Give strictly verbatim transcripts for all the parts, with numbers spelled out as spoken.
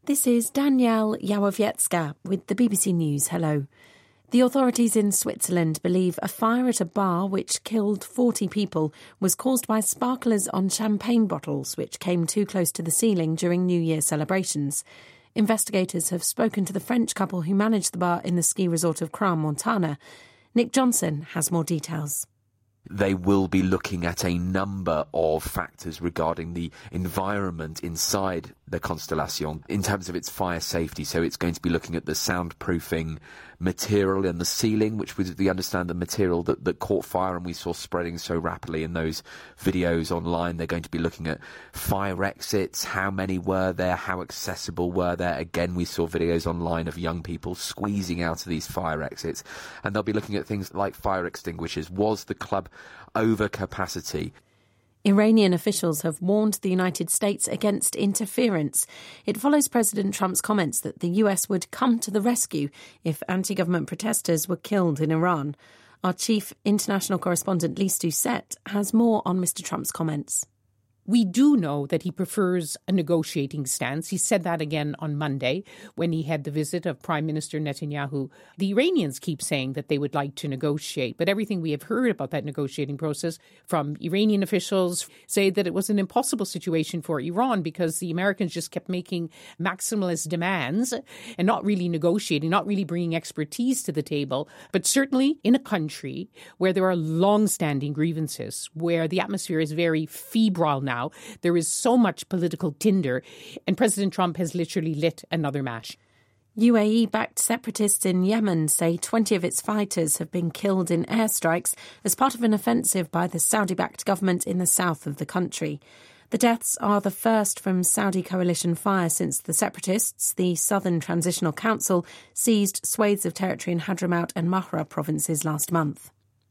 This is Danielle Jałowiecka with the B B C News. Hello. The authorities in Switzerland believe a fire at a bar which killed forty people was caused by sparklers on champagne bottles which came too close to the ceiling during New Year celebrations. Investigators have spoken to the French couple who managed the bar in the ski resort of Crans-Montana. Nick Johnson has more details. They will be looking at a number of factors regarding the environment inside the Constellation in terms of its fire safety. So it's going to be looking at the soundproofing material in the ceiling, which was, we understand, the material that, that caught fire and we saw spreading so rapidly in those videos online. They're going to be looking at fire exits, how many were there, how accessible were there. Again, we saw videos online of young people squeezing out of these fire exits. And they'll be looking at things like fire extinguishers. Was the club over capacity? Iranian officials have warned the United States against interference. It follows President Trump's comments that the U S would come to the rescue if anti-government protesters were killed in Iran. Our chief international correspondent, Lise Doucette, has more on Mister Trump's comments. We do know that he prefers a negotiating stance. He said that again on Monday when he had the visit of Prime Minister Netanyahu. The Iranians keep saying that they would like to negotiate, but everything we have heard about that negotiating process from Iranian officials say that it was an impossible situation for Iran because the Americans just kept making maximalist demands and not really negotiating, not really bringing expertise to the table. But certainly in a country where there are long-standing grievances, where the atmosphere is very febrile now, Now, there is so much political tinder, and President Trump has literally lit another match. U A E-backed separatists in Yemen say twenty of its fighters have been killed in airstrikes as part of an offensive by the Saudi-backed government in the south of the country. The deaths are the first from Saudi coalition fire since the separatists, the Southern Transitional Council, seized swathes of territory in Hadramaut and Mahra provinces last month.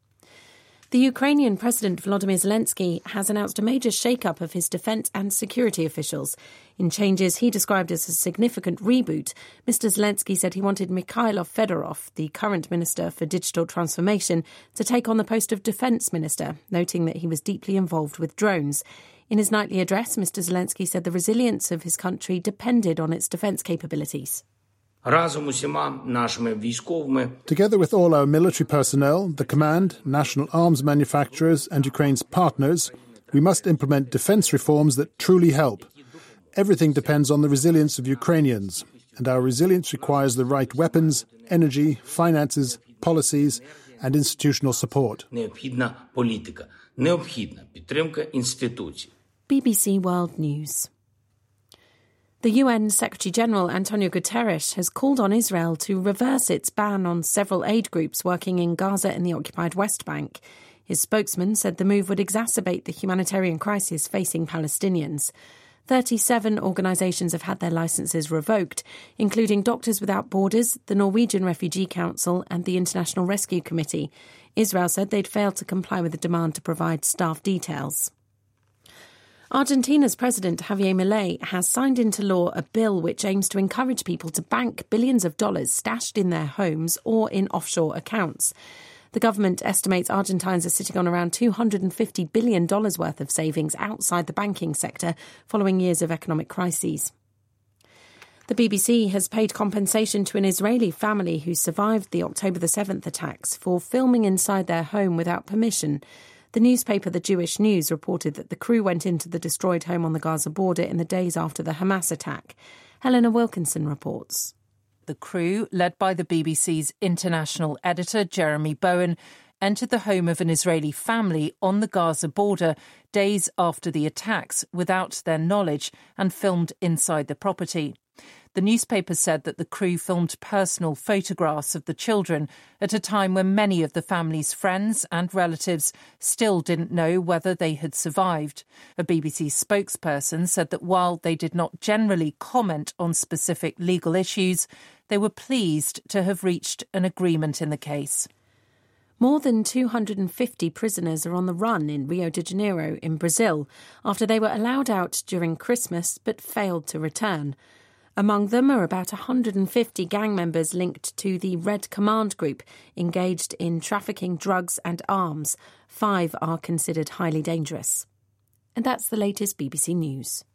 The Ukrainian President Volodymyr Zelensky has announced a major shake-up of his defence and security officials. In changes he described as a significant reboot, Mister Zelensky said he wanted Mikhailo Fedorov, the current Minister for Digital Transformation, to take on the post of Defence Minister, noting that he was deeply involved with drones. In his nightly address, Mister Zelensky said the resilience of his country depended on its defence capabilities. Together with all our military personnel, the command, national arms manufacturers and Ukraine's partners, we must implement defence reforms that truly help. Everything depends on the resilience of Ukrainians, and our resilience requires the right weapons, energy, finances, policies and institutional support. B B C World News. The U N Secretary-General Antonio Guterres has called on Israel to reverse its ban on several aid groups working in Gaza and the occupied West Bank. His spokesman said the move would exacerbate the humanitarian crisis facing Palestinians. thirty-seven organisations have had their licences revoked, including Doctors Without Borders, the Norwegian Refugee Council and the International Rescue Committee. Israel said they'd failed to comply with the demand to provide staff details. Argentina's President Javier Milei has signed into law a bill which aims to encourage people to bank billions of dollars stashed in their homes or in offshore accounts. The government estimates Argentines are sitting on around two hundred fifty billion dollars worth of savings outside the banking sector following years of economic crises. The B B C has paid compensation to an Israeli family who survived the October the seventh attacks for filming inside their home without permission. The newspaper The Jewish News reported that the crew went into the destroyed home on the Gaza border in the days after the Hamas attack. Helena Wilkinson reports. The crew, led by the B B C's international editor Jeremy Bowen, entered the home of an Israeli family on the Gaza border days after the attacks without their knowledge and filmed inside the property. The newspaper said that the crew filmed personal photographs of the children at a time when many of the family's friends and relatives still didn't know whether they had survived. A B B C spokesperson said that while they did not generally comment on specific legal issues, they were pleased to have reached an agreement in the case. More than two hundred fifty prisoners are on the run in Rio de Janeiro in Brazil after they were allowed out during Christmas but failed to return. Among them are about one hundred fifty gang members linked to the Red Command Group engaged in trafficking drugs and arms. Five are considered highly dangerous. And that's the latest B B C News.